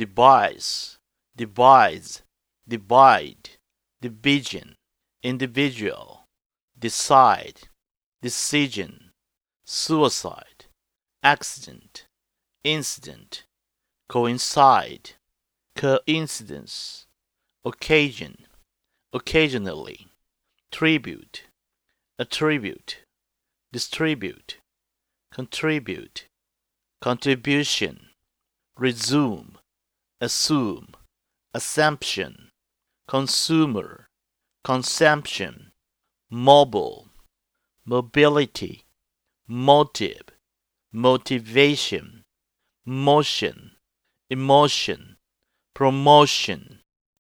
devise, divide, division, individual, decide, decision, suicide, accident, incident, coincide, coincidence, occasion, occasionally, tribute, attribute, distribute, contribute, contribution, resume, assume, assumption, consumer, consumption, mobile, mobility, motive, motivation, motion, emotion, promotion,